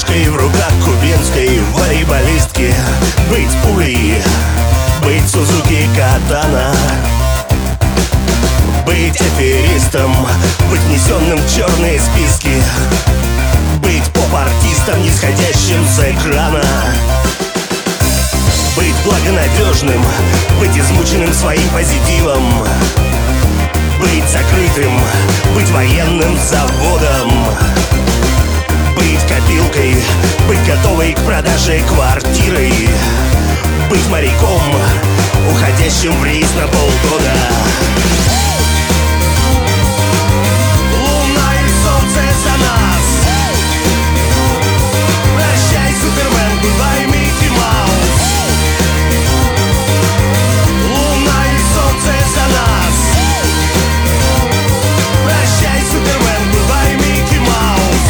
пушкой в руках кубинской волейболистки, быть пулей, быть Сузуки Катана, быть аферистом, быть внесенным в черные списки, быть поп-артистом, нисходящим с экрана, быть благонадежным, быть измученным своим позитивом, быть закрытым, быть военным заводом, быть копилкой, быть готовой к продаже квартиры, быть моряком, уходящим в рейс на полгода. Луна и солнце за нас. Прощай, Супермен, goodbye, Микки Маус. Луна и солнце за нас. Прощай, Супермен, goodbye, Микки Маус.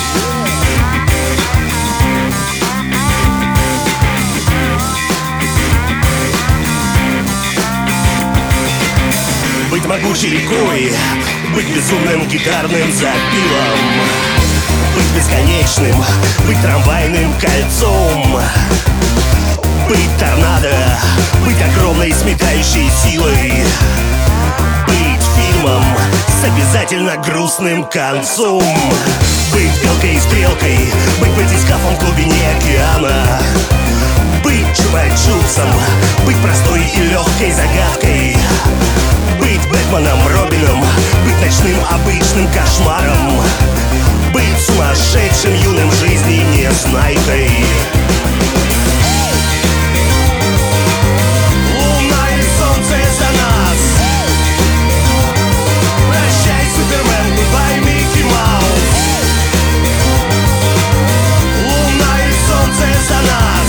Быть могучей рекой, быть безумным гитарным запилом, быть бесконечным, быть трамвайным кольцом, быть торнадо, быть огромной сметающей силой, быть фильмом с обязательно грустным концом, быть белкой и стрелкой, быть батискафом в глубине океана, быть Чупа-Чупсом, быть простой и легкой загадкой, быть Бэтменом, Робином, быть ночным обычным кошмаром, быть сумасшедшим юным жизни незнайкой. Луна и солнце за нас. Прощай, Супермен, goodbye, Микки Маус. Луна и солнце за нас.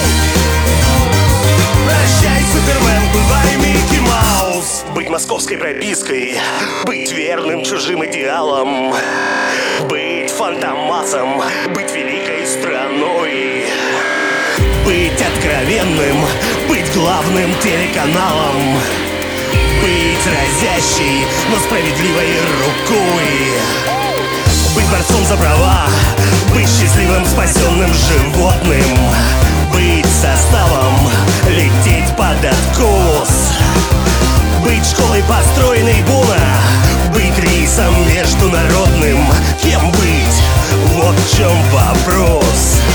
Прощай, Супермен, goodbye, Микки Маус. Быть московской пропиской, быть верным чужим идеалом, быть фантомасом, быть великой страной, быть откровенным, быть главным телеканалом, быть разящей, но справедливой рукой, быть борцом за права, быть счастливым спасенным животным, быть составом, лететь под откос, быть школой, построенной Буна, быть рейсом международным. Кем быть? Вот в чем вопрос.